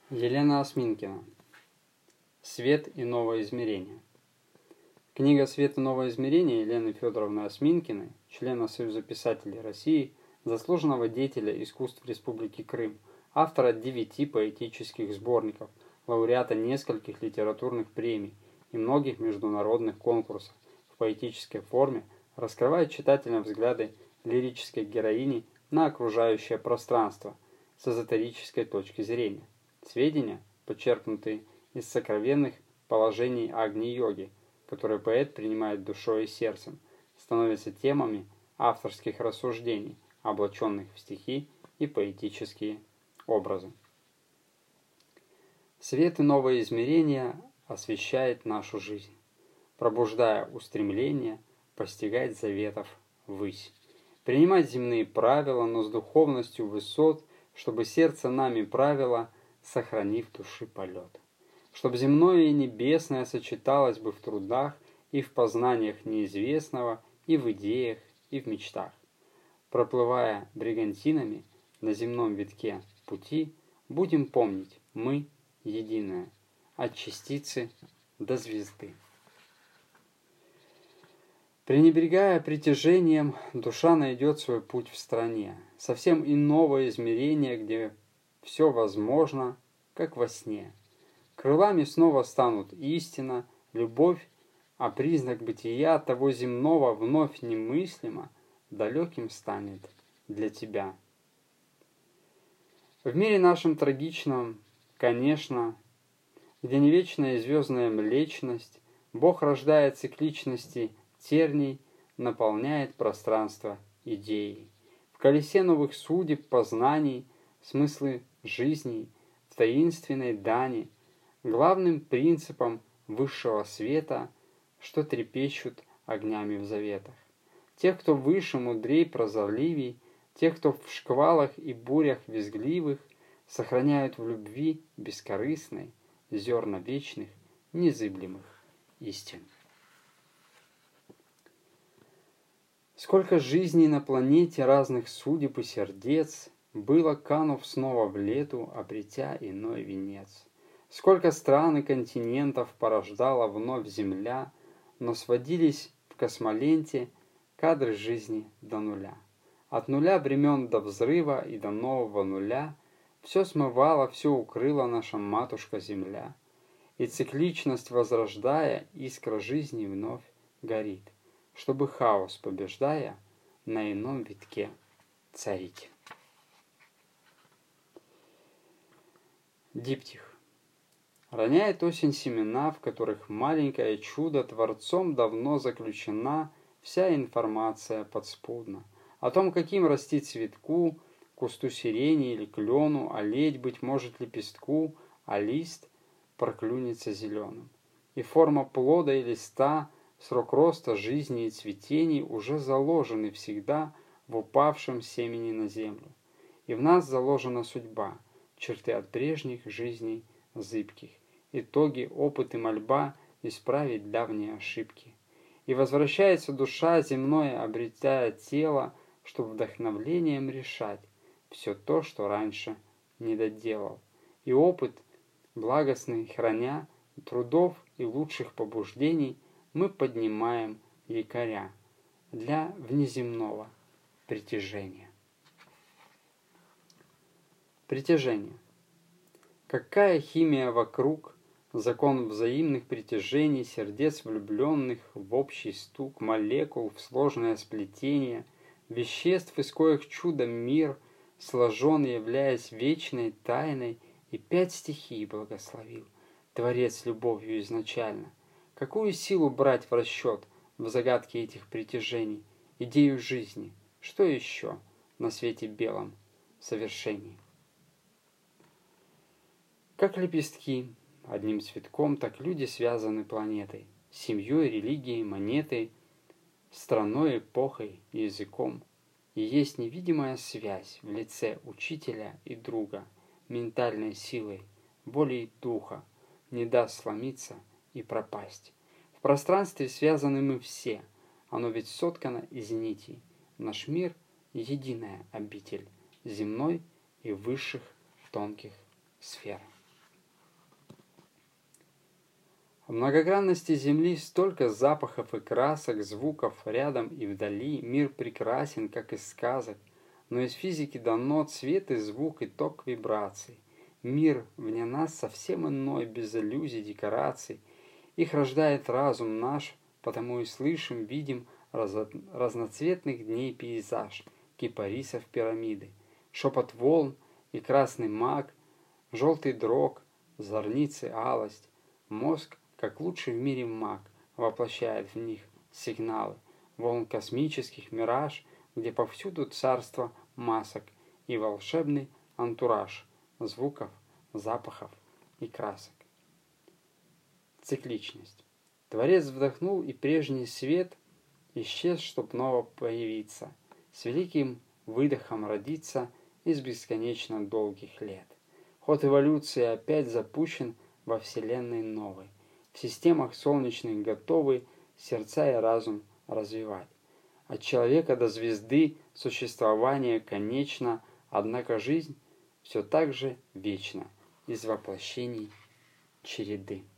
Елена Осминкина. Свет и новое измерение. Книга «Свет и новое измерение» Елены Федоровны Осминкиной, члена Союза писателей России, заслуженного деятеля искусств Республики Крым, автора 9 поэтических сборников, лауреата нескольких литературных премий и многих международных конкурсов в поэтической форме, раскрывает читателям взгляды лирической героини на окружающее пространство с эзотерической точки зрения. Сведения, подчеркнутые из сокровенных положений Агни-йоги, которые поэт принимает душой и сердцем, становятся темами авторских рассуждений, облаченных в стихи и поэтические образы. Свет и новое измерение освещает нашу жизнь, пробуждая устремление постигать заветов ввысь, принимать земные правила, но с духовностью высот, чтобы сердце нами правило, сохранив души полет. Чтобы земное и небесное сочеталось бы в трудах и в познаниях неизвестного, и в идеях, и в мечтах. Проплывая бригантинами на земном витке пути, будем помнить, мы единое, от частицы до звезды. Пренебрегая притяжением, душа найдет свой путь в стране, совсем иного измерения, где все возможно, как во сне. Крылами снова станут истина, любовь, а признак бытия того земного вновь немыслимо далеким станет для тебя. В мире нашем трагичном, конечно, где не вечная и звездная млечность, Бог рождает цикличности терний, наполняет пространство идеей. В колесе новых судеб, познаний, смыслы жизни, в таинственной дани, главным принципом высшего света, что трепещут огнями в заветах. Тех, кто выше, мудрей, прозорливей, тех, кто в шквалах и бурях визгливых сохраняют в любви бескорыстной зерна вечных, незыблемых истин. Сколько жизней на планете разных судеб и сердец было, канув снова в лету, обретя иной венец. Сколько стран и континентов порождала вновь земля, но сводились в космоленте кадры жизни до нуля. От нуля времен до взрыва и до нового нуля все смывала, все укрыла наша матушка-земля. И цикличность возрождая, искра жизни вновь горит, чтобы хаос побеждая, на ином витке царить. Диптих. Роняет осень семена, в которых маленькое чудо Творцом давно заключена вся информация подспудно о том, каким расти цветку, кусту сирени или клену, а ледь, быть может, лепестку, а лист проклюнется зеленым. И форма плода и листа, срок роста жизни и цветений уже заложены всегда в упавшем семени на землю. И в нас заложена судьба, черты от прежних жизней зыбких, итоги, опыт и мольба исправить давние ошибки. И возвращается душа земное, обретая тело, чтобы вдохновлением решать все то, что раньше не доделал. И опыт, благостный храня, трудов и лучших побуждений, мы поднимаем якоря для внеземного притяжения. Притяжение. Какая химия вокруг, закон взаимных притяжений, сердец влюбленных в общий стук, молекул в сложное сплетение, веществ, из коих чудом мир сложен, являясь вечной тайной, и 5 стихий благословил Творец любовью изначально. Какую силу брать в расчет в загадке этих притяжений, идею жизни, что еще на свете белом совершении? Как лепестки, одним цветком, так люди связаны планетой, семьей, религией, монетой, страной, эпохой и языком. И есть невидимая связь в лице учителя и друга, ментальной силой, волей духа, не даст сломиться и пропасть. В пространстве связаны мы все, оно ведь соткано из нитей. Наш мир — единая обитель земной и высших тонких сфер. В многогранности Земли столько запахов и красок, звуков рядом и вдали. Мир прекрасен, как из сказок, но из физики дано цвет и звук, и ток вибраций. Мир вне нас совсем иной, без иллюзий, декораций. Их рождает разум наш, потому и слышим, видим разноцветных дней пейзаж, кипарисов пирамиды, шепот волн и красный маг, желтый дрог, зорницы алость. Мозг, как лучший в мире маг, воплощает в них сигналы волн космических, мираж, где повсюду царство масок и волшебный антураж звуков, запахов и красок. Цикличность. Творец вдохнул, и прежний свет исчез, чтоб ново появиться, с великим выдохом родиться из бесконечно долгих лет. Ход эволюции опять запущен во Вселенной новой, в системах солнечных готовы сердца и разум развивать. От человека до звезды существование конечно, однако жизнь все так же вечна из воплощений череды.